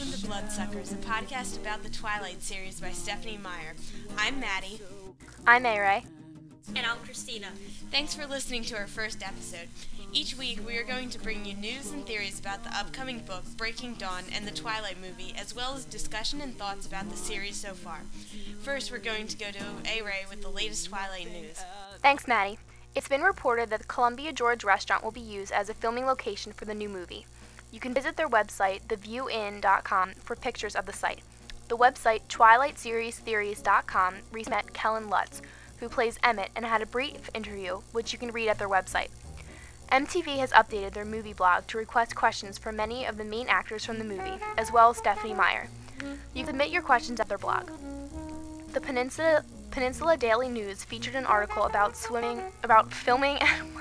to Bloodsuckers, a podcast about the Twilight series by Stephenie Meyer. I'm Maddie. I'm A-Ray. And I'm Christina. Thanks for listening to our first episode. Each week we are going to bring you news and theories about the upcoming book, Breaking Dawn, and the Twilight movie, as well as discussion and thoughts about the series so far. First, we're going to go to A-Ray with the latest Twilight news. Thanks, Maddie. It's been reported that the Columbia George restaurant will be used as a filming location for the new movie. You can visit their website, theviewin.com, for pictures of the site. The website, twilightseriestheories.com, recently met Kellen Lutz, who plays Emmett, and had a brief interview, which you can read at their website. MTV has updated their movie blog to request questions from many of the main actors from the movie, as well as Stephenie Meyer. You can submit your questions at their blog. The Peninsula Daily News featured an article about filming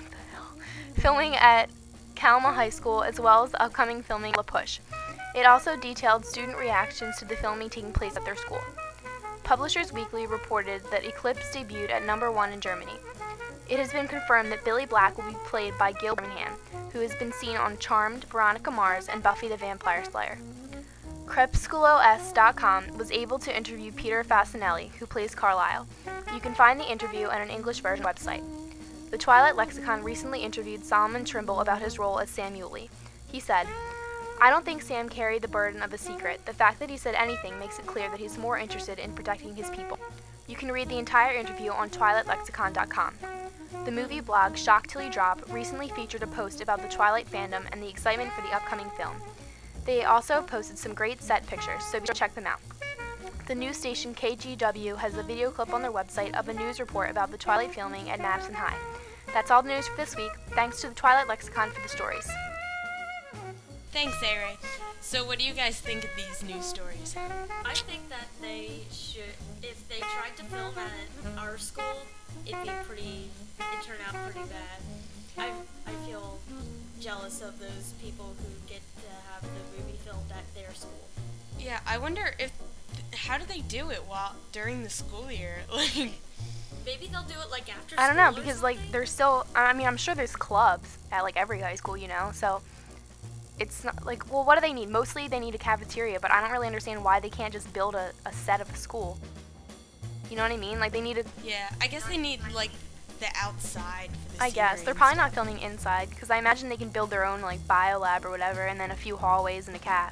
at Kalama High School, as well as the upcoming filming La Push. It also detailed student reactions to the filming taking place at their school. Publishers Weekly reported that Eclipse debuted at number 1 in Germany. It has been confirmed that Billy Black will be played by Gil Birmingham, who has been seen on Charmed, Veronica Mars, and Buffy the Vampire Slayer. Crepusculo.com was able to interview Peter Facinelli, who plays Carlisle. You can find the interview on an English version website. The Twilight Lexicon recently interviewed Solomon Trimble about his role as Sam Yulee. He said, "I don't think Sam carried the burden of a secret. The fact that he said anything makes it clear that he's more interested in protecting his people." You can read the entire interview on twilightlexicon.com. The movie blog Shock Till You Drop recently featured a post about the Twilight fandom and the excitement for the upcoming film. They also posted some great set pictures, so be sure to check them out. The news station KGW has a video clip on their website of a news report about the Twilight filming at Madison High. That's all the news for this week. Thanks to the Twilight Lexicon for the stories. Thanks, A-Ray. So what do you guys think of these news stories? I think that they should, if they tried to film at our school, it'd turn out pretty bad. I feel jealous of those people who get to have the movie filmed at their school. Yeah, I wonder how do they do it during the school year? Maybe they'll do it after school. I don't know, because there's still, I'm sure there's clubs at every high school, so it's not what do they need? Mostly they need a cafeteria, but I don't really understand why they can't just build a set of a school. You know what I mean? They need a... Yeah, I guess they need, the outside for the I guess. They're probably not filming inside, because I imagine they can build their own, bio lab or whatever, and then a few hallways and a cat.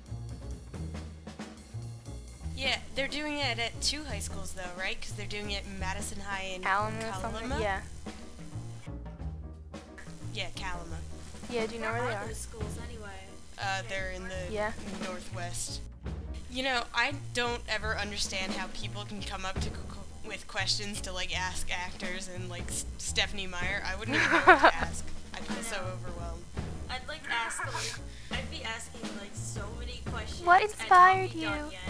Yeah, they're doing it at 2 high schools, though, right? Because they're doing it in Madison High and Kalama? Yeah. Yeah, Kalama. Yeah, do you know where they are? Those schools anyway? They're in the northwest. I don't ever understand how people can come up with questions to ask actors and Stephenie Meyer. I wouldn't even know what to ask. I'd feel so overwhelmed. I'd I'd be asking so many questions. What inspired you?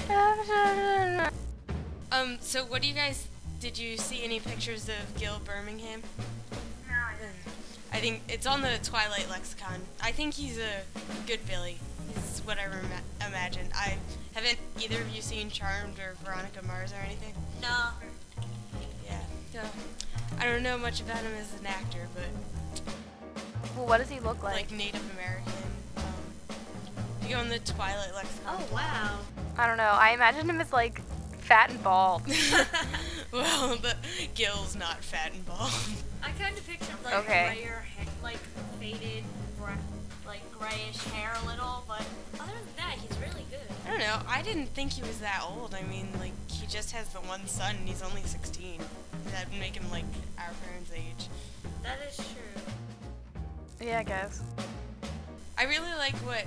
So what do you guys, did you see any pictures of Gil Birmingham? No, I didn't. I think it's on the Twilight Lexicon. I think he's a good Billy. Is what I imagine. I haven't either of you seen Charmed or Veronica Mars or anything? No. Yeah. No. I don't know much about him as an actor, but... Well, what does he look like? Native American. You go on the Twilight Lexicon. Oh, wow. I don't know. I imagine him as, fat and bald. Well, Gil's not fat and bald. I kind of pictured, okay. grayer hair, faded, grayish hair a little, but other than that, he's really good. I don't know. I didn't think he was that old. He just has the one son, and he's only 16. That'd make him, our parents' age. That is true. Yeah, I guess. I really like what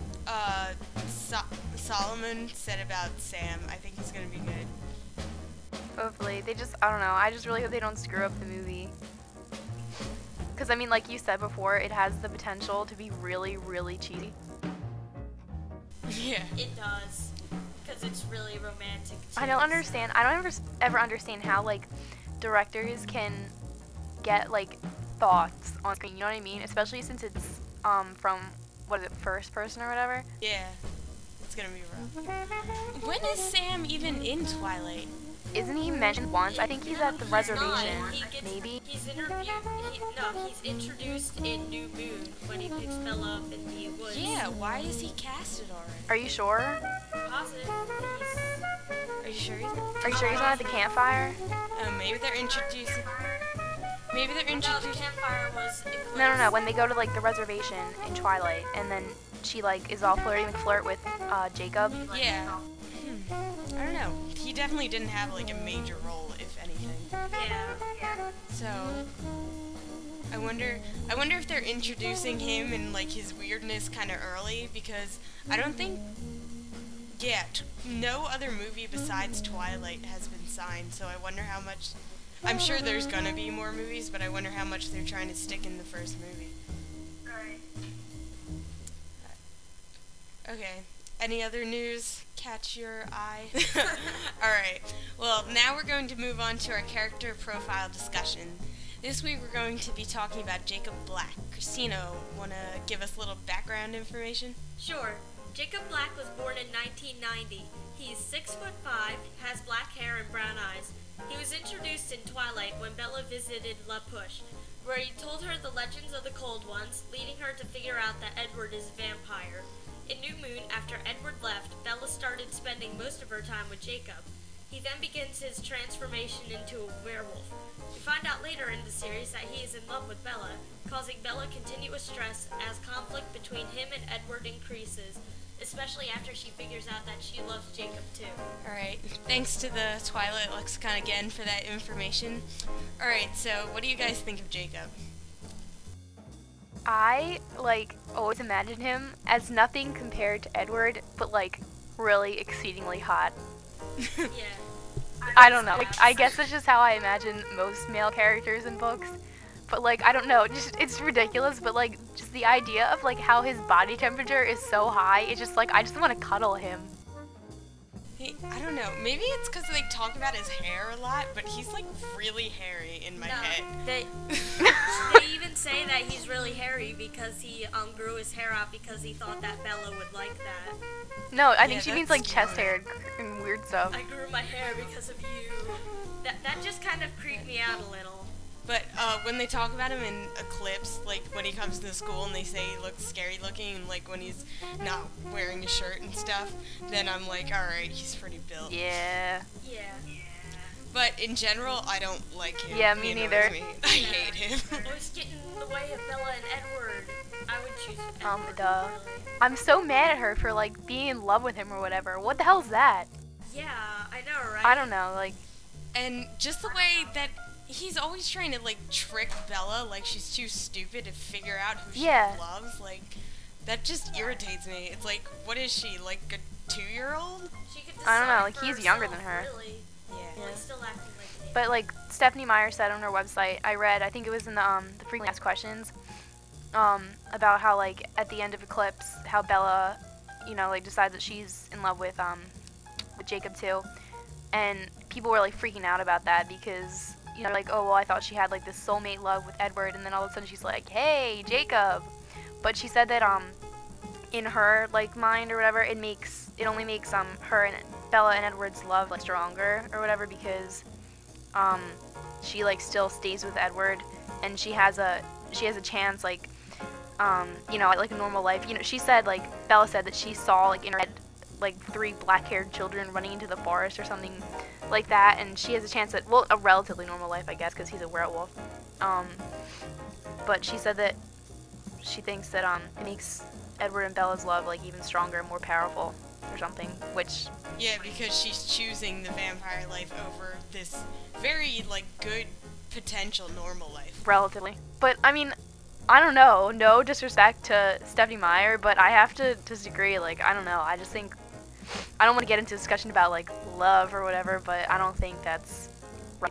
Solomon said about Sam. I think he's gonna be good. Hopefully. I don't know. I just really hope they don't screw up the movie. Because, like you said before, it has the potential to be really, really cheesy. Yeah. It does. Because it's really romantic, too. I don't understand. I don't ever understand how, directors can get, thoughts on screen. You know what I mean? Especially since it's, from, first person or whatever? Yeah. It's gonna be rough. When is Sam even in Twilight? isn't he mentioned once? I think he's at the reservation. Maybe. He's he's introduced in New Moon when he picks Bella up in the woods. Yeah, why is he casted already? Are you sure? Positive. Are you sure he's Are you sure he's not at the campfire? maybe they're introducing... Maybe they're No, the introducing... campfire was Eclipse. No. When they go to like the reservation in Twilight, and then she like is all flirty McFlirt with Jacob. Yeah. I don't know. He definitely didn't have like a major role, if anything. Yeah. So I wonder if they're introducing him and like his weirdness kind of early, because I don't think no other movie besides Twilight has been signed. So I wonder how much. I'm sure there's gonna be more movies, but I wonder how much they're trying to stick in the first movie. Okay. Any other news catch your eye? Alright. Well, now we're going to move on to our character profile discussion. This week we're going to be talking about Jacob Black. Christina, want to give us a little background information? Sure. Jacob Black was born in 1990. He's 6'5", has black hair and brown eyes. He was introduced in Twilight when Bella visited La Push, where he told her the legends of the Cold Ones, leading her to figure out that Edward is a vampire. In New Moon, after Edward left, Bella started spending most of her time with Jacob. He then begins his transformation into a werewolf. We find out later in the series that he is in love with Bella, causing Bella continuous stress as conflict between him and Edward increases, especially after she figures out that she loves Jacob too. Alright, thanks to the Twilight Lexicon again for that information. Alright, so what do you guys think of Jacob? I like always imagine him as nothing compared to Edward, but like really exceedingly hot. Yeah. I don't know. Like, I guess that's just how I imagine most male characters in books. But like, I don't know, just it's ridiculous, but like just the idea of like how his body temperature is so high, it's just like I just want to cuddle him. Hey, I don't know, maybe it's because they talk about his hair a lot, but he's like really hairy in my head. They even say that he's really hairy because he grew his hair out because he thought that Bella would like that. No, I Yeah, think she means that's like chest hair and weird stuff. I grew my hair because of you. That just kind of creeped me out a little. But when they talk about him in Eclipse, like when he comes to the school and they say he looks scary looking, and like when he's not wearing a shirt and stuff, then I'm like, alright, he's pretty built. Yeah. Yeah. But in general, I don't like him. Yeah, me He annoys neither. me. I hate him. Always getting in the way of Bella and Edward. I would choose Edward. Duh. I'm so mad at her for like being in love with him or whatever. What the hell is that? Yeah, I know, right? I don't know, like And just the way that he's always trying to like trick Bella, like she's too stupid to figure out who she Yeah. loves, like that just irritates me. It's like, what is she, like a 2-year-old? She could I don't know, decide like, for he's younger herself, than her. Really. Yeah. Like, still acting like a baby. but like Stephanie Meyer said on her website, I read, I think it was in the frequently asked questions, about how like at the end of Eclipse, how Bella, like decides that she's in love with Jacob too. And people were like freaking out about that because like, oh well, I thought she had like this soulmate love with Edward, and then all of a sudden she's like, hey, Jacob. But she said that in her like mind or whatever, it only makes her and Bella and Edward's love like stronger or whatever, because she like still stays with Edward, and she has a chance like like a normal life. She said, like Bella said, that she saw like in her head like 3 black-haired children running into the forest or something like that, and she has a chance at, well, a relatively normal life, I guess, because he's a werewolf. But she said that she thinks that it makes Edward and Bella's love like even stronger and more powerful or something, which Yeah, because she's choosing the vampire life over this very like good potential normal life. relatively. But I mean, I don't know, no disrespect to Stephanie Meyer, but I have to disagree. Like, I don't know, I just think I don't want to get into a discussion about like love or whatever, but I don't think that's right.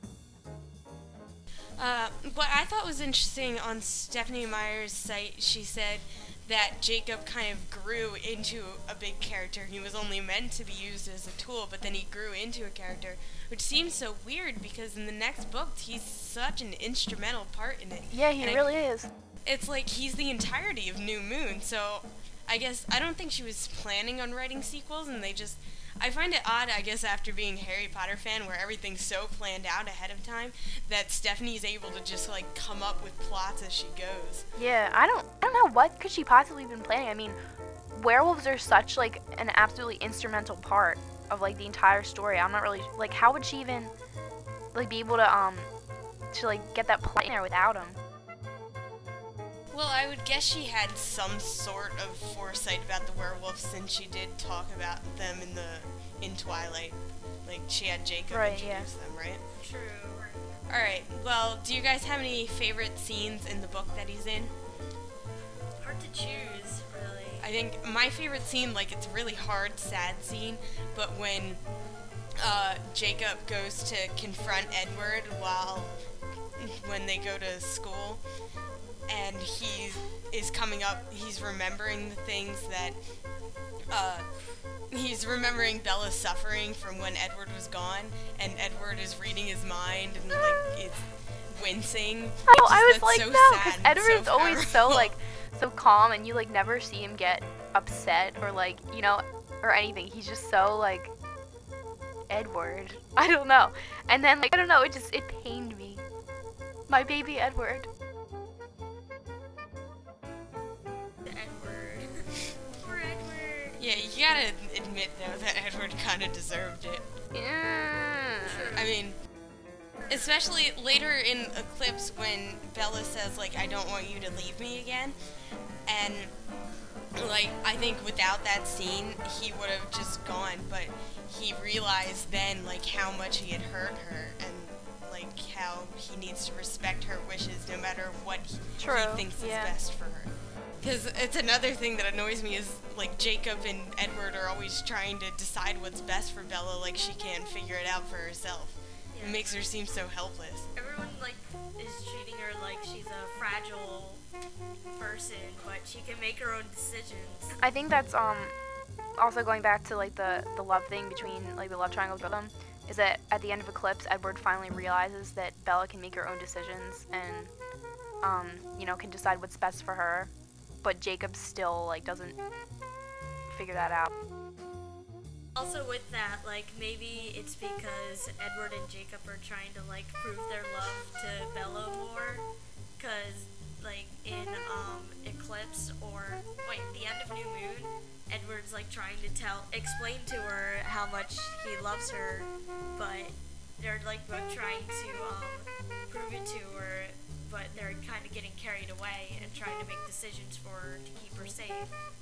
What I thought was interesting on Stephanie Meyer's site, she said that Jacob kind of grew into a big character. He was only meant to be used as a tool, but then he grew into a character, which seems so weird because in the next book, he's such an instrumental part in it. Yeah, he And really is. It's like he's the entirety of New Moon, so I guess I don't think she was planning on writing sequels, and they just, I find it odd, I guess, after being a Harry Potter fan, where everything's so planned out ahead of time, that Stephanie's able to just, like, come up with plots as she goes. Yeah, I don't know what could she possibly have been planning. I mean, werewolves are such, like, an absolutely instrumental part of, like, the entire story. I'm not really, like, how would she even, like, be able to like, get that plot in there without him? Well, I would guess she had some sort of foresight about the werewolves, since she did talk about them in Twilight. Like, she had Jacob introduce them, right? True. Alright, well, do you guys have any favorite scenes in the book that he's in? Hard to choose, really. I think my favorite scene, like, it's a really hard, sad scene, but when Jacob goes to confront Edward when they go to school, and he is coming up, he's remembering the things that, he's remembering Bella's suffering from when Edward was gone, and Edward is reading his mind, and, like, is wincing. Oh, I was That's like, so no, sad because and Edward's so always so, powerful. like, so calm, and you, like, never see him get upset or, like, you know, or anything. He's just so, like, Edward. I don't know. And then, like, I don't know, it pained me. My baby Edward. Edward. Poor Edward. Yeah, you gotta admit, though, that Edward kind of deserved it. Yeah. I mean, especially later in Eclipse when Bella says, like, I don't want you to leave me again. And, like, I think without that scene, he would have just gone. But he realized then, like, how much he had hurt her. And, like, how he needs to respect her wishes no matter what he thinks is best for her. Because it's another thing that annoys me is, like, Jacob and Edward are always trying to decide what's best for Bella, like she can't figure it out for herself. Yeah. It makes her seem so helpless. Everyone, like, is treating her like she's a fragile person, but she can make her own decisions. I think that's also going back to, like, the love thing between, like, the love triangle with them, is that at the end of Eclipse, Edward finally realizes that Bella can make her own decisions and you know, can decide what's best for her, but Jacob still, like, doesn't figure that out. Also with that, like, maybe it's because Edward and Jacob are trying to, like, prove their love to Bella more, because, like, in Eclipse or, the end of New Moon, Edward's, like, trying to explain to her how much he loves her, but they're, like, both trying to prove it to her, but they're kind of getting carried away and trying to make decisions for her to keep her safe.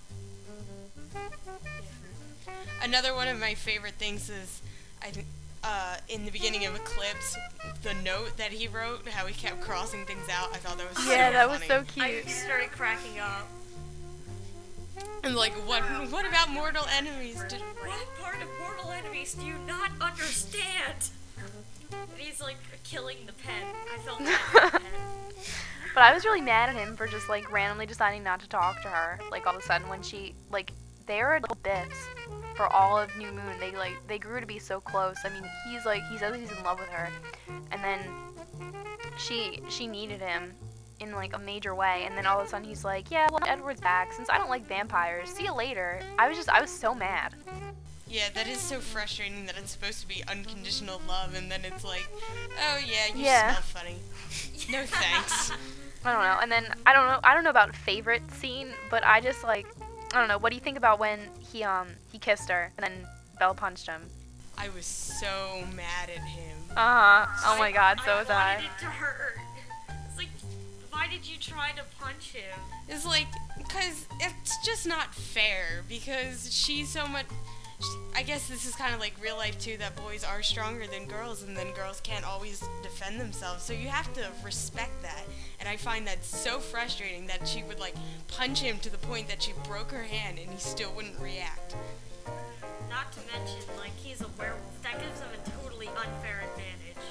Another one of my favorite things is, I think, in the beginning of Eclipse, the note that he wrote, how he kept crossing things out. I thought that was so Yeah, that funny. was so cute. I started cracking up. And, like, what about mortal enemies? What part of Mortal Enemies do you not understand? And he's, like, killing the pen. I felt bad for the pen. But I was really mad at him for just, like, randomly deciding not to talk to her, like, all of a sudden when she, like, they were little bits for all of New Moon. They grew to be so close. I mean, he says he's in love with her, and then she needed him in, like, a major way, and then all of a sudden he's like, yeah, well, Edward's back, since I don't like vampires, see you later. I was so mad. Yeah, that is so frustrating that it's supposed to be unconditional love, and then it's like, oh yeah, you smell funny. No thanks. I don't know. And then I don't know about favorite scene, but I just, like, I don't know. What do you think about when he kissed her and then Bella punched him? I was so mad at him. Oh my God, so was I I. wanted it to hurt. It's like, why did you try to punch him? It's like, because it's just not fair, because she's so much... I guess this is kind of like real life too, that boys are stronger than girls, and then girls can't always defend themselves, so you have to respect that. And I find that so frustrating that she would, like, punch him to the point that she broke her hand and he still wouldn't react. Not to mention, like, he's a werewolf. That gives him a totally unfair advantage.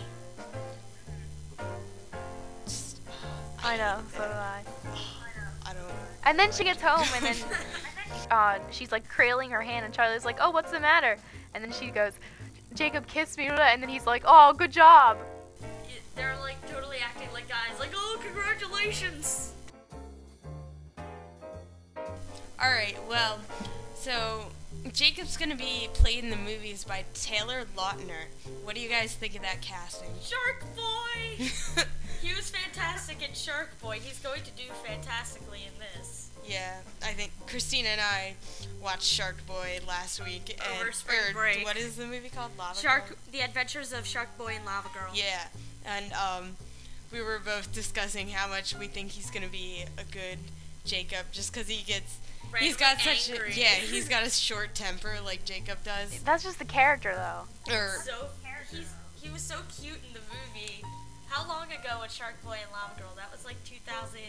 I know, so did I. I don't... And then she gets home, and then she's, like, cradling her hand, and Charlie's like, oh, what's the matter? And then she goes, Jacob kissed me, and then he's like, oh, good job. They're, like, totally acting like guys, like, oh, congratulations! Alright, well, so Jacob's gonna be played in the movies by Taylor Lautner. What do you guys think of that casting? Shark Boy! He was fantastic in Shark Boy. He's going to do fantastically in this. Yeah, I think Christina and I watched Shark Boy last week. Over spring break. What is the movie called? Lava Girl? The Adventures of Shark Boy and Lava Girl. Yeah, and we were both discussing how much we think he's gonna be a good Jacob, just because he's got such angry. he's got a short temper like Jacob does. That's just the character, though. He was so cute in the movie. How long ago was Shark Boy and Lava Girl? That was like 2000.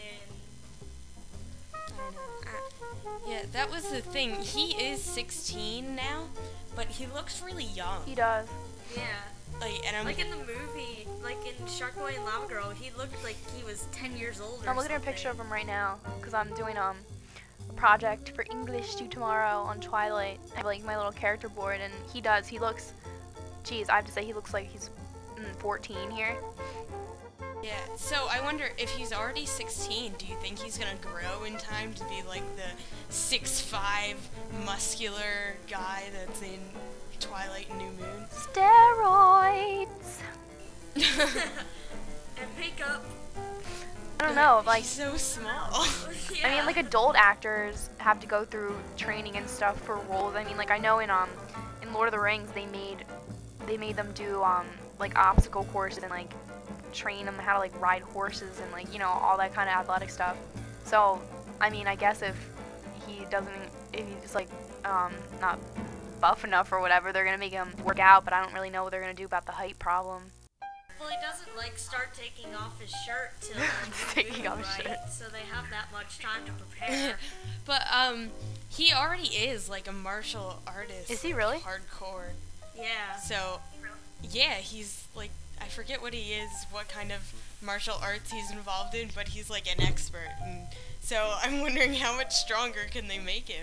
I don't know. Yeah, that was the thing. He is 16 now, but he looks really young. He does. Yeah. I'm Like in the movie, like in Shark Boy and Lava Girl, he looked like he was 10 years old. I'm looking at a picture of him right now because I'm doing a project for English due tomorrow on Twilight. I have like my little character board, and he looks. Geez, I have to say he looks like he's 14 here. Yeah, so I wonder if he's already 16, do you think he's gonna grow in time to be like the 6'5" muscular guy that's in Twilight and New Moon? Steroids. And makeup. I don't know, like, he's so small. Yeah. I mean, like adult actors have to go through training and stuff for roles. I mean, like I know in Lord of the Rings they made them do like obstacle courses and like train them how to like ride horses and like, you know, all that kind of athletic stuff. So I mean, I guess if he's like not buff enough or whatever, they're gonna make him work out, but I don't really know what they're gonna do about the height problem. Well, he doesn't like start taking off his shirt till Taking off his shirt. so they have that much time to prepare. But he already is like a martial artist. Is he really? Hardcore. Yeah. So yeah, he's like, I forget what he is, what kind of martial arts he's involved in, but he's like an expert. And so I'm wondering how much stronger can they make him?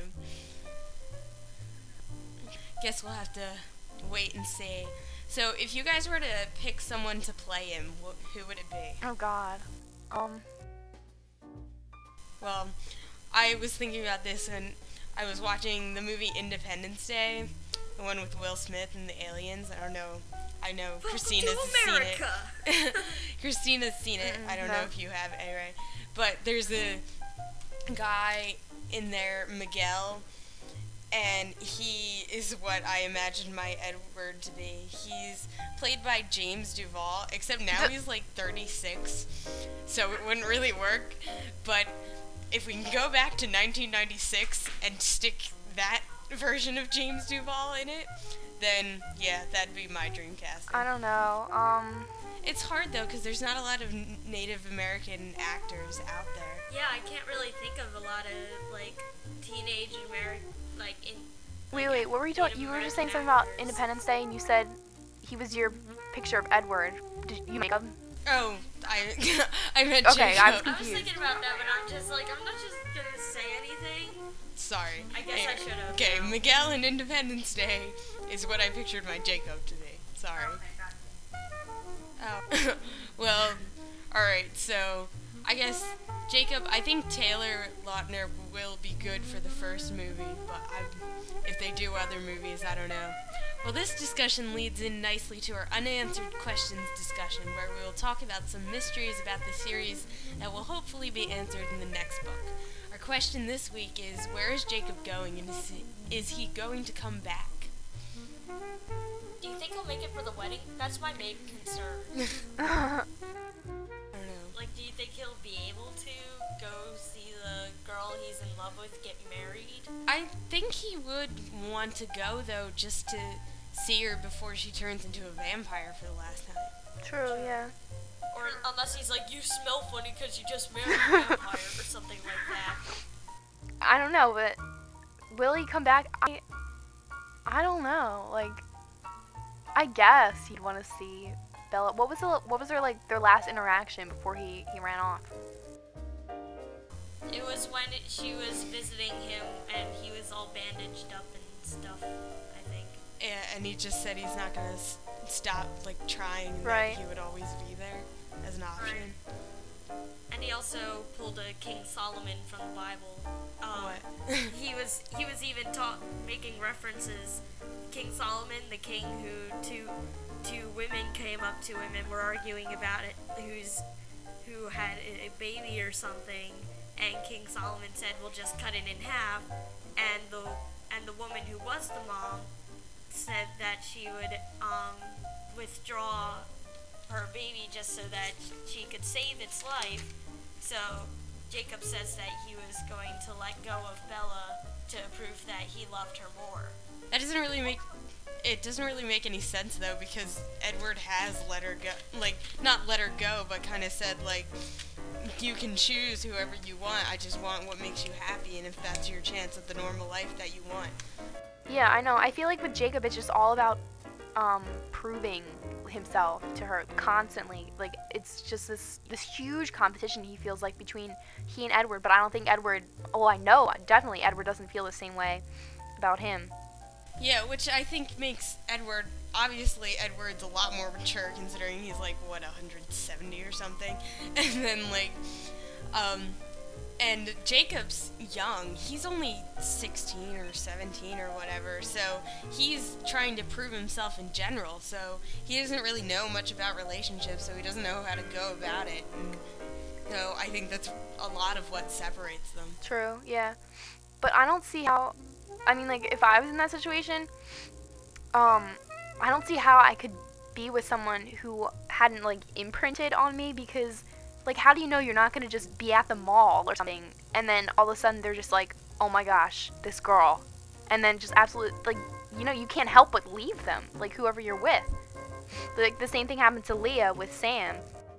Guess we'll have to wait and see. So if you guys were to pick someone to play him, who would it be? Oh God. Well, I was thinking about this and I was watching the movie Independence Day, the one with Will Smith and the aliens. I know Christina's seen it. Christina's seen it. I don't know if you have, anyway. But there's a guy in there, Miguel, and he is what I imagined my Edward to be. He's played by James Duval, except now he's like 36, so it wouldn't really work. But if we can go back to 1996 and stick that version of James Duval in it, then yeah, that'd be my dream casting. I don't know. It's hard though, because there's not a lot of Native American actors out there. Yeah, I can't really think of a lot of like teenage American Wait, what were you talking? You were just saying something about Independence Day, and you said he was your picture of Edward. Did you make him? Oh, I meant Okay, Jacob. I was I was confused. thinking about that, but I'm not just gonna say anything. Sorry. I guess I should have. Okay, Miguel in Independence Day is what I pictured my Jacob to be. Sorry. Oh. Well, alright, so I guess Jacob, I think Taylor Lautner will be good for the first movie, but if they do other movies, I don't know. Well, this discussion leads in nicely to our unanswered questions discussion, where we will talk about some mysteries about the series that will hopefully be answered in the next book. Our question this week is, where is Jacob going, and is he going to come back? Do you think he'll make it for the wedding? That's my main concern. I don't know. Like, do you think he'll be able to go see the girl he's in love with get married? I think he would want to go, though, just to see her before she turns into a vampire for the last time. True, yeah. Or unless he's like, you smell funny because you just married a vampire or something like that. I don't know, but will he come back? I don't know. Like, I guess he'd want to see Bella. What was their last interaction before he ran off? It was when she was visiting him and he was all bandaged up and stuff, I think. Yeah, and he just said he's not gonna stop, like, trying, and Right. that he would always be there as an option. And And he also pulled a King Solomon from the Bible. What? he was even making references. King Solomon, the king who two women came up to him and were arguing about it, who had a baby or something, and King Solomon said, "We'll just cut it in half." And the woman who was the mom said that she would withdraw her baby just so that she could save its life. So Jacob says that he was going to let go of Bella to prove that he loved her more. That doesn't really make any sense though, because Edward has let her go, like not let her go, but kind of said like, you can choose whoever you want. I just want what makes you happy, and if that's your chance at the normal life that you want. Yeah, I know. I feel like with Jacob, it's just all about proving himself to her constantly. Like, it's just this huge competition he feels like between he and Edward, but I don't think Edward, I know definitely Edward doesn't feel the same way about him. Yeah, which I think makes Edward, obviously Edward's a lot more mature considering he's like, 170 or something, and then like, and Jacob's young. He's only 16 or 17 or whatever, so he's trying to prove himself in general, so he doesn't really know much about relationships, so he doesn't know how to go about it. And so I think that's a lot of what separates them. True, yeah. But I don't see how, I mean, like, if I was in that situation, I don't see how I could be with someone who hadn't, like, imprinted on me, because like, how do you know you're not going to just be at the mall or something, and then all of a sudden they're just like, oh my gosh, this girl. And then just absolutely, like, you know, you can't help but leave them, like, whoever you're with. Like, the same thing happened to Leah with Sam.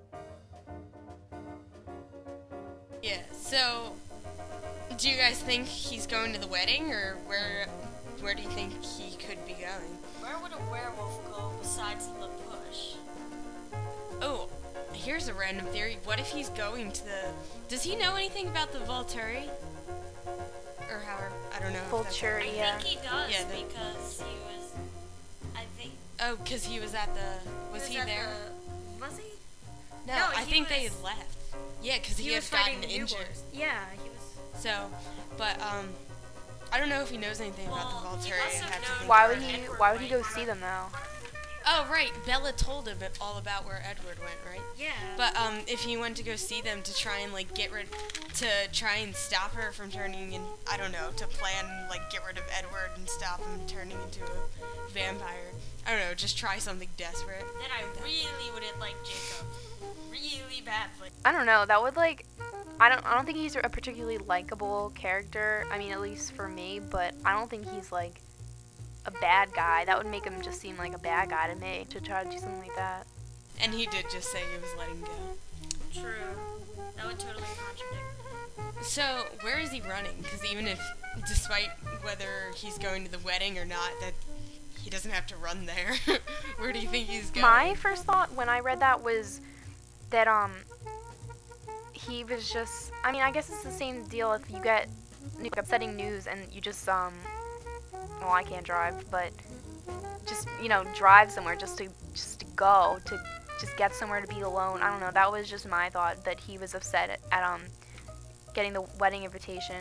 Yeah, so, do you guys think he's going to the wedding, or where do you think he could be going? Where would a werewolf go besides the bush? Oh, here's a random theory. What if he's going to the... Does he know anything about the Volturi? Or however, I don't know. Volturi, yeah. I think he does, Yeah, because he was, I think... Oh, because he was at the... Was he there? Was he? No, No, I he think they was- had left. Yeah, because he had was fighting gotten the injured. newborns. Yeah, he was... So, but, I don't know if he knows anything about the Well, he Volturi. must I'd have have to known think Why about would it. he? Edward Why would he went. go see them though? Oh, right. Bella told him all about where Edward went, right? Yeah. But if he went to go see them to try and like try and stop her from turning in, I don't know, to plan like get rid of Edward and stop him turning into a vampire. I don't know, just try something desperate. Then I really wouldn't like Jacob. Really badly. I don't know. That would like, I don't think he's a particularly likable character. I mean, at least for me. But I don't think he's like a bad guy. That would make him just seem like a bad guy to me, to try to do something like that. And he did just say he was letting go. True. That would totally contradict. So where is he running? Because even if, despite whether he's going to the wedding or not, that he doesn't have to run there. Where do you think he's going? My first thought when I read that was that he was just, I mean, I guess it's the same deal if you get upsetting news and you just well, I can't drive, but just, you know, drive somewhere just to go, to just get somewhere to be alone. I don't know, that was just my thought, that he was upset at getting the wedding invitation.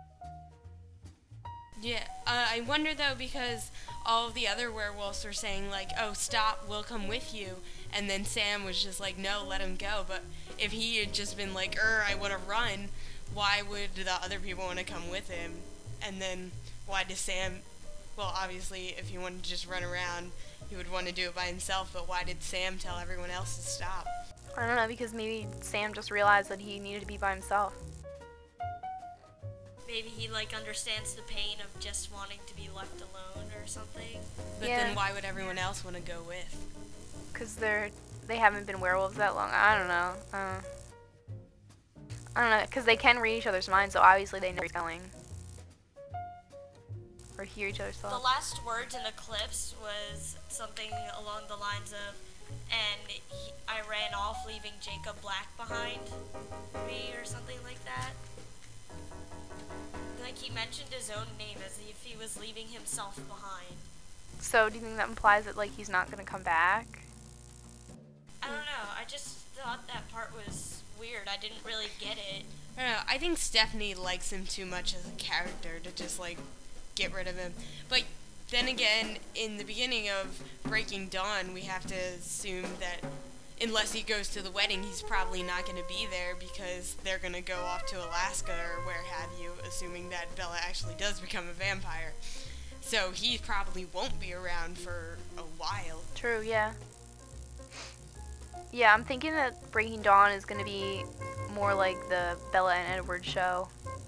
Yeah, I wonder though, because all of the other werewolves were saying like, oh, stop, we'll come with you, and then Sam was just like, no, let him go. But if he had just been like, I want to run, why would the other people want to come with him? And then why does Sam, well, obviously if he wanted to just run around, he would want to do it by himself, but why did Sam tell everyone else to stop? I don't know, because maybe Sam just realized that he needed to be by himself. Maybe he like understands the pain of just wanting to be left alone or something. But Yeah. then why would everyone else want to go with? Because they haven't been werewolves that long. I don't know. I don't know, because they can read each other's minds, so obviously they know where he's going. Or hear each other's The thoughts. last words in Eclipse was something along the lines of, and I ran off leaving Jacob Black behind me or something like that. Like he mentioned his own name as if he was leaving himself behind. So do you think that implies that, like, he's not going to come back? I don't know, I just thought that part was weird. I didn't really get it. I don't know. I think Stephanie likes him too much as a character to just, like, get rid of him. But then again, in the beginning of Breaking Dawn, we have to assume that unless he goes to the wedding, he's probably not going to be there because they're going to go off to Alaska or where have you, assuming that Bella actually does become a vampire. So he probably won't be around for a while. True, yeah. Yeah, I'm thinking that Breaking Dawn is going to be more like the Bella and Edward show.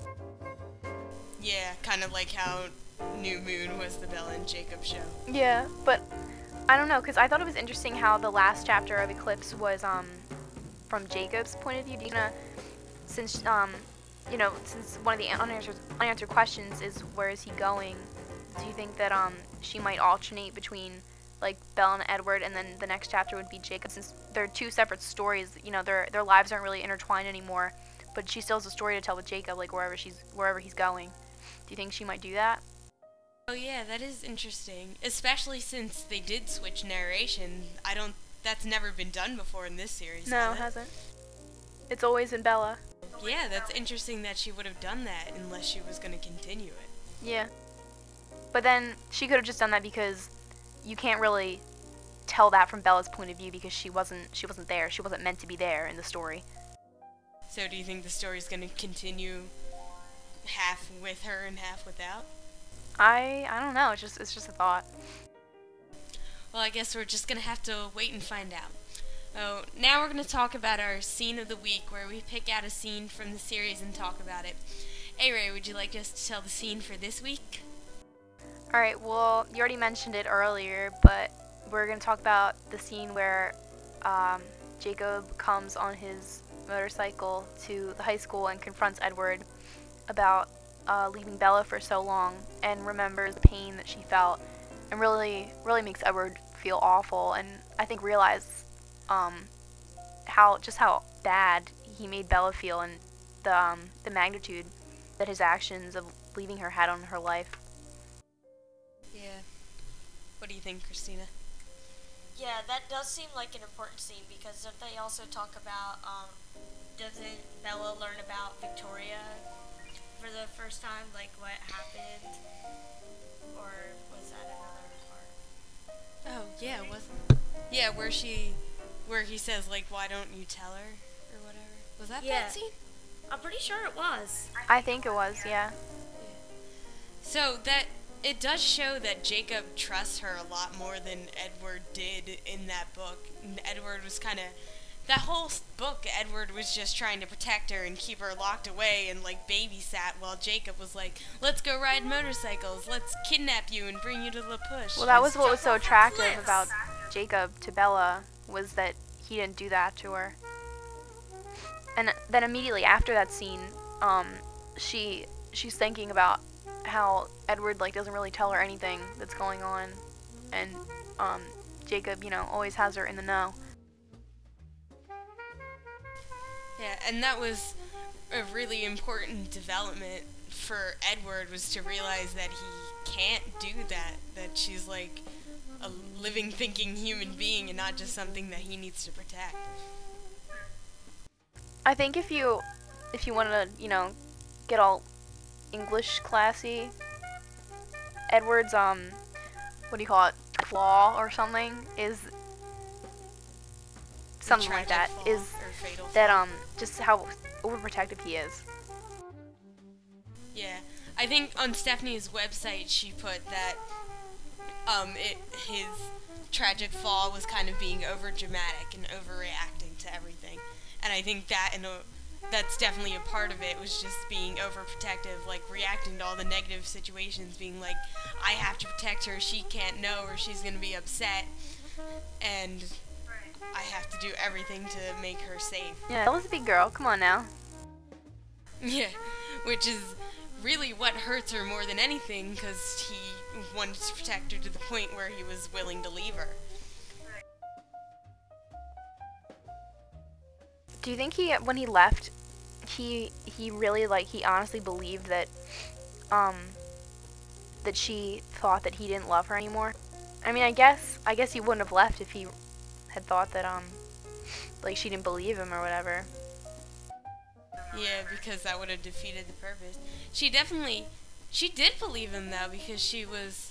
Yeah, kind of like how New Moon was the Bella and Jacob show. Yeah, but I don't know, because I thought it was interesting how the last chapter of Eclipse was from Jacob's point of view. Since since one of the unanswered questions is where is he going, do you think that she might alternate between like Bella and Edward, and then the next chapter would be Jacob, since they're two separate stories? Their lives aren't really intertwined anymore, but she still has a story to tell with Jacob, like wherever he's going. Do you think she might do that? Oh yeah, that is interesting. Especially since they did switch narration. That's never been done before in this series. No, it hasn't. It's always in Bella. Yeah, that's interesting that she would have done that unless she was going to continue it. Yeah. But then she could have just done that because you can't really tell that from Bella's point of view because she wasn't there. She wasn't meant to be there in the story. So do you think the story's going to continue half with her and half without? I don't know. It's just a thought. Well, I guess we're just going to have to wait and find out. Oh, now we're going to talk about our scene of the week, where we pick out a scene from the series and talk about it. Hey Ray, would you like us to tell the scene for this week? Alright, well, you already mentioned it earlier, but we're going to talk about the scene where Jacob comes on his motorcycle to the high school and confronts Edward about leaving Bella for so long, and remembers the pain that she felt, and really makes Edward feel awful, and I think realize how bad he made Bella feel, and the magnitude that his actions of leaving her had on her life. Yeah. What do you think, Christina? Yeah, that does seem like an important scene, because if they also talk about, doesn't Bella learn about Victoria for the first time, like what happened, or was that another part? Oh, yeah, yeah, where he says, like, why don't you tell her, or whatever. Was that that scene? I'm pretty sure it was. I think it was, yeah. So that it does show that Jacob trusts her a lot more than Edward did in that book. And Edward was kind of, that whole book, Edward was just trying to protect her and keep her locked away and like babysat, while Jacob was like, let's go ride motorcycles, let's kidnap you and bring you to La Push. Well, that was what was so attractive about Jacob to Bella, was that he didn't do that to her. And then immediately after that scene, she's thinking about how Edward like doesn't really tell her anything that's going on, and Jacob, always has her in the know. Yeah, and that was a really important development for Edward, was to realize that he can't do that, that she's like a living, thinking human being and not just something that he needs to protect. I think if you want to, get all English classy, Edward's what do you call it, flaw or something, is something like that, is that just how overprotective he is. Yeah, I think on Stephanie's website she put that his tragic flaw was kind of being overdramatic and overreacting to everything, and I think that's definitely a part of it, was just being overprotective, like reacting to all the negative situations, being like, I have to protect her, she can't know or she's gonna be upset, and I have to do everything to make her safe. Yeah, Bella's a big girl, come on now. Yeah, which is really what hurts her more than anything, because he wanted to protect her to the point where he was willing to leave her. Do you think when he left, he really, like, he honestly believed that that she thought that he didn't love her anymore? I mean, I guess he wouldn't have left if he had thought that like she didn't believe him or whatever. Yeah, because that would have defeated the purpose. She did believe him though, because she was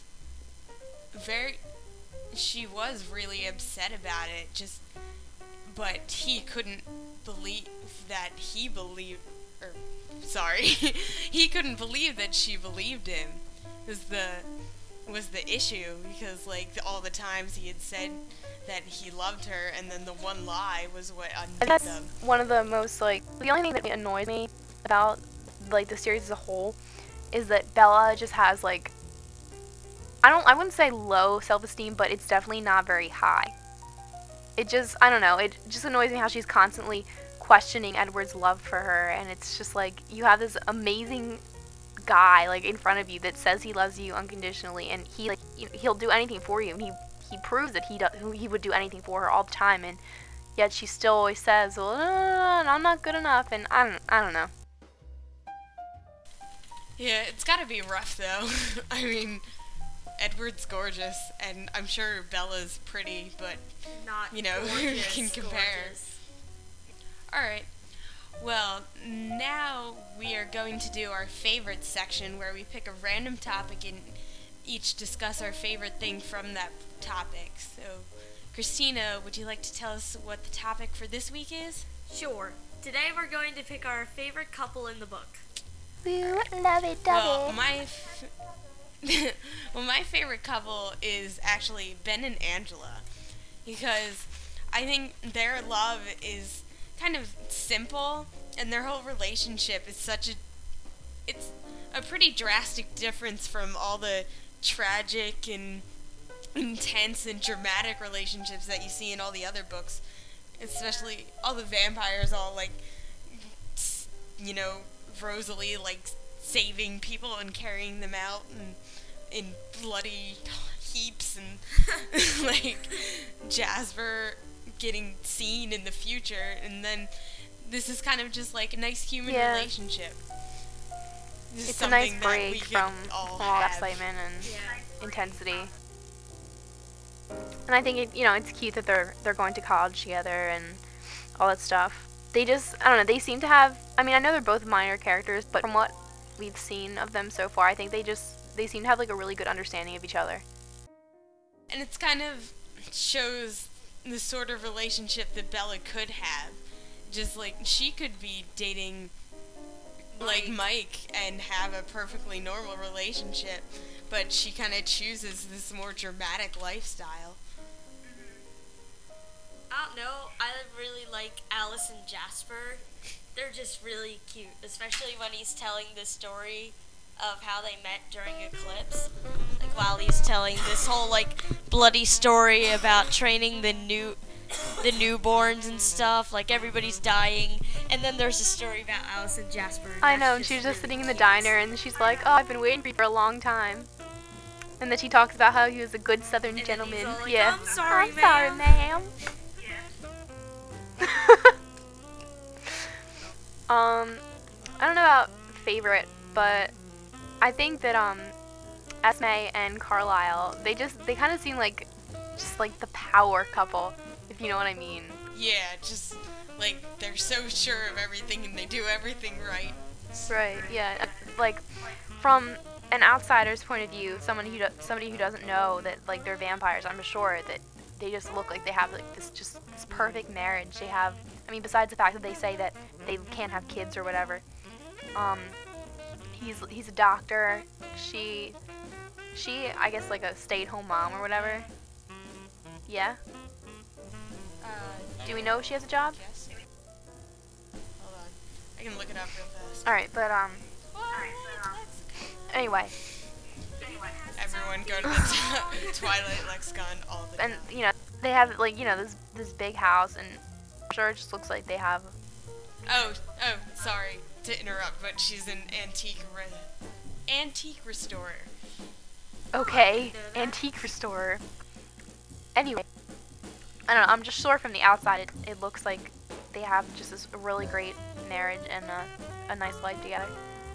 really upset about it. But he couldn't believe that he couldn't believe that she believed him. Was the issue, because like all the times he had said that he loved her, and then the one lie was what undid That's them. one of the most, like, the only thing that annoys me about, like, the series as a whole is that Bella just has, like, I wouldn't say low self-esteem, but it's definitely not very high. I don't know, it just annoys me how she's constantly questioning Edward's love for her, and it's just like, you have this amazing guy, like, in front of you that says he loves you unconditionally, and he'll do anything for you, and he proves that he would do anything for her all the time, and yet she still always says, well, no, I'm not good enough, and I don't know. Yeah, it's gotta be rough though. I mean, Edward's gorgeous, and I'm sure Bella's pretty, but Not who gorgeous, can compare? gorgeous. Alright, well, now we are going to do our favorite section, where we pick a random topic and each discuss our favorite thing from that topic. So, Christina, would you like to tell us what the topic for this week is? Sure. Today we're going to pick our favorite couple in the book. Woo, lovey-dovey. Well, my favorite couple is actually Ben and Angela, because I think their love is kind of simple, and their whole relationship is it's a pretty drastic difference from all the tragic and intense and dramatic relationships that you see in all the other books, especially all the vampires, all like, Rosalie like saving people and carrying them out and in bloody heaps, and like Jasper getting seen in the future, and then this is kind of just like a nice human relationship. This it's a nice break from all that excitement and intensity. And I think it's cute that they're going to college together and all that stuff. They just, I don't know, they seem to have, I mean, I know they're both minor characters, but from what we've seen of them so far, I think they seem to have like a really good understanding of each other. And it's kind of shows the sort of relationship that Bella could have. Just like, she could be dating like Mike and have a perfectly normal relationship, but she kind of chooses this more dramatic lifestyle. I don't know. I really like Alice and Jasper. They're just really cute, especially when he's telling the story of how they met during Eclipse. Like, while he's telling this whole like bloody story about training the newborns and stuff, like everybody's dying, and then there's a story about Alice and Jasper. And I know, and she was just sitting in the diner, and she's like, "Oh, I've been waiting for you for a long time." And then she talks about how he was a good Southern gentleman. Like, yeah, I'm sorry, ma'am. I don't know about favorite, but I think that Esme and Carlisle, they kind of seem like just like the power couple, if you know what I mean. Yeah, just like they're so sure of everything and they do everything right. Right. Yeah. Like from an outsider's point of view, somebody who doesn't know that like they're vampires, I'm sure that they just look like they have like this perfect marriage. They have, I mean, besides the fact that they say that they can't have kids or whatever. He's a doctor. She I guess like a stay-at-home mom or whatever. Yeah. Do we know if she has a job? Yes. Hold on, I can look it up real fast. All right, but anyway. Everyone go to the Twilight lexicon all the time. And they have like this big house, and I'm sure it just looks like they have. Oh, sorry to interrupt, but she's an antique restorer. Okay, antique restorer. Anyway, I don't know. I'm just sure from the outside, it looks like they have just this really great marriage and a nice life together.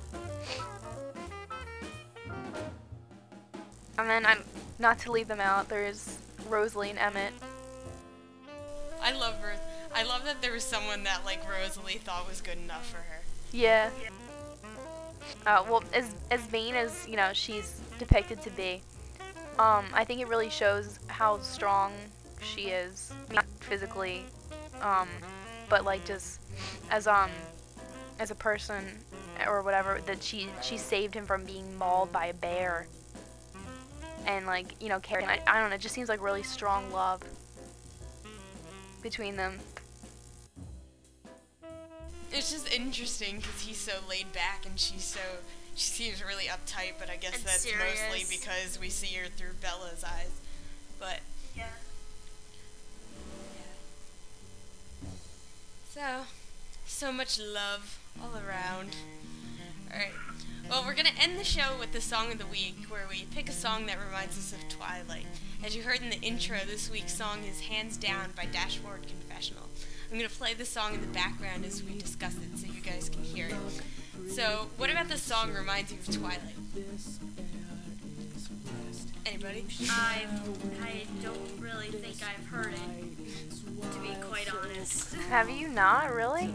And then, not to leave them out, there's Rosalie and Emmett. I love that there was someone that like Rosalie thought was good enough for her. Yeah. Well, as vain as, she's depicted to be, I think it really shows how strong she is. Not physically, but like just as a person or whatever, that she saved him from being mauled by a bear. And like, carrying, I don't know, it just seems like really strong love between them. It's just interesting because he's so laid back and she seems really uptight, but I guess And that's serious. mostly because we see her through Bella's eyes. But Yeah. so much love all around. Alright. Well, we're gonna end the show with the song of the week, where we pick a song that reminds us of Twilight. As you heard in the intro, this week's song is Hands Down by Dashboard Confessional. I'm gonna play the song in the background as we discuss it so you guys can hear it. So, what about this song reminds you of Twilight? Anybody? I don't really think I've heard it, to be quite honest. Have you not, really?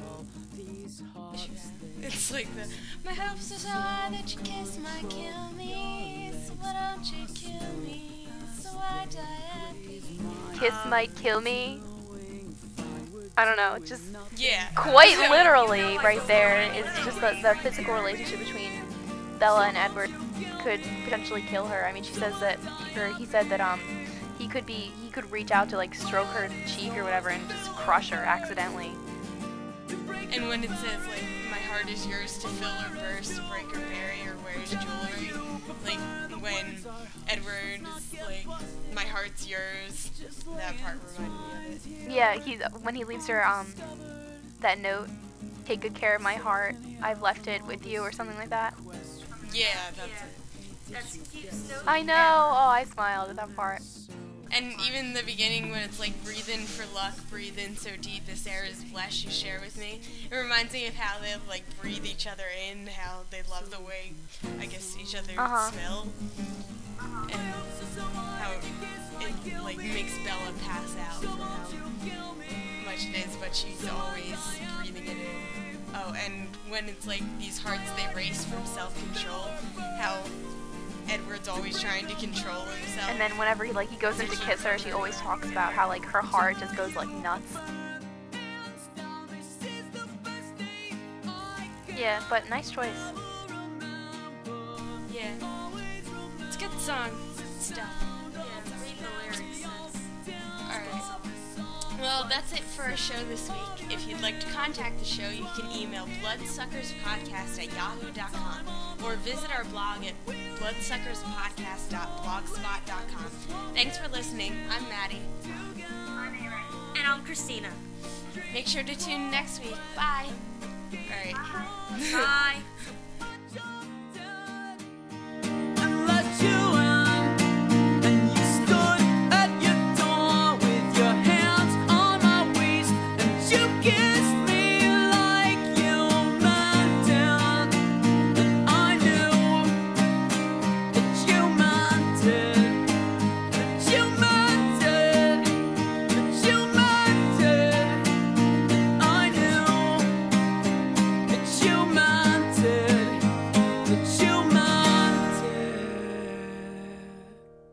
It's like my hopes are so high that your kiss might kill me. So why don't you kill me? So I die at peace. Kiss might kill me. I don't know, just Yeah. quite literally right there is just the physical relationship between Bella and Edward could potentially kill her. I mean, she says that, or he said that he could reach out to like stroke her cheek or whatever and just crush her accidentally. And when it says like my heart is yours to fill or burst, to break or bury or wear his jewelry, like when Edward is like my heart's yours, that part reminded me of it. Yeah, when he leaves her that note, take good care of my heart, I've left it with you, or something like that. Yeah, that's Yeah. it. That's keeps no. I know. Oh, I smiled at that part. And even the beginning when it's like breathe in for luck, breathe in so deep, this air is flesh you share with me. It reminds me of how they like breathe each other in, how they love the way, I guess, each other smell. And how it like makes Bella pass out for how much it is, but she's always breathing it in. Oh, and when it's like these hearts they race from self-control, how Edward's always trying to control himself. And then whenever he goes in to kiss her, she always talks about how like her heart just goes like nuts. Yeah, but nice choice. Yeah. It's a good song. Stuff. Yeah, read the lyrics. Alright. Well, that's it for our show this week. If you'd like to contact the show, you can email bloodsuckerspodcast@yahoo.com or visit our blog at bloodsuckerspodcast.blogspot.com. Thanks for listening. I'm Maddie. And I'm Christina. Make sure to tune in next week. Bye. Alright. Bye. And let you in, and you stood at your door with your hands on my waist, and you give